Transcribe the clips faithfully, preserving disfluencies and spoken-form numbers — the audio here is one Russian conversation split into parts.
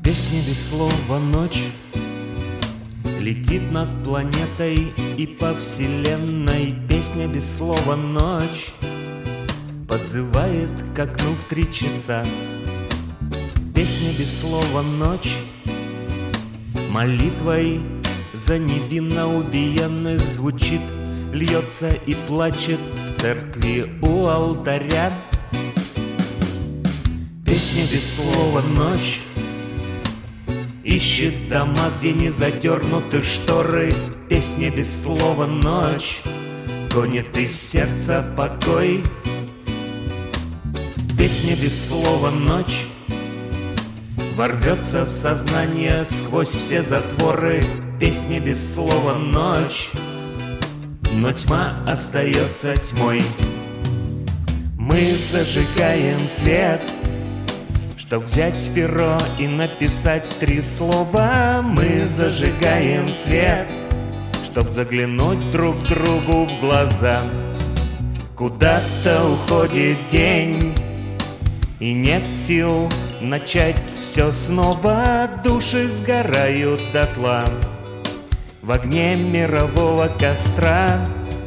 Песня без слова «Ночь» летит над планетой и по вселенной. Песня без слова «Ночь» подзывает к окну в три часа. Песня без слова «Ночь» молитвой за невинно убиенных звучит, льется и плачет в церкви у алтаря. Песня без слова «Ночь» ищет дома, где не задернуты шторы. Песня без слова «Ночь» гонит из сердца покой. Песня без слова «Ночь» ворвется в сознание сквозь все затворы. Песня без слова «Ночь», но тьма остается тьмой. Мы зажигаем свет, чтоб взять перо и написать три слова. Мы зажигаем свет, чтоб заглянуть друг другу в глаза. Куда-то уходит день, и нет сил начать все снова. Души сгорают дотла в огне мирового костра.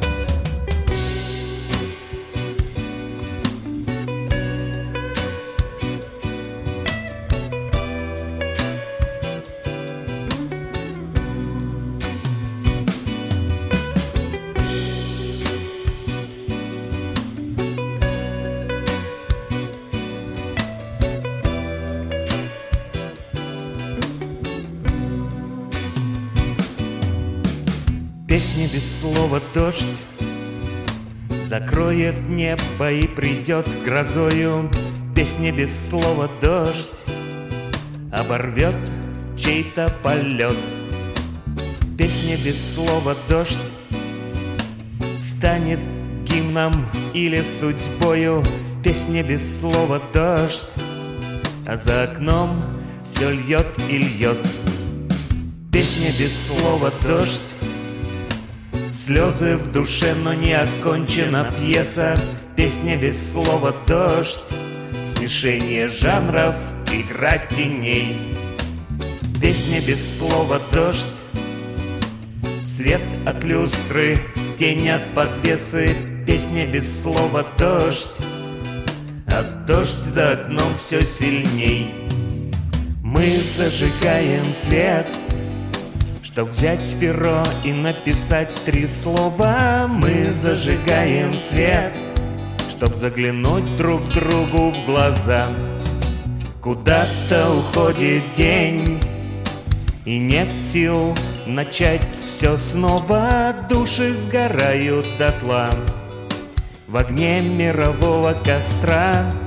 Песня без слова «Дождь» закроет небо и придет грозою. Песня без слова «Дождь» оборвет чей-то полет. Песня без слова «Дождь» станет гимном или судьбою. Песня без слова «Дождь», а за окном все льет и льет. Песня без слова «Дождь», слезы в душе, но не окончена пьеса. Песня без слова «Дождь», смешение жанров, игра теней. Песня без слова «Дождь», свет от люстры, тень от подвесы. Песня без слова «Дождь», а дождь за окном все сильней. Мы зажигаем свет, чтоб взять перо и написать три слова. Мы зажигаем свет, чтоб заглянуть друг другу в глаза. Куда-то уходит день, и нет сил начать все снова. Души сгорают дотла в огне мирового костра.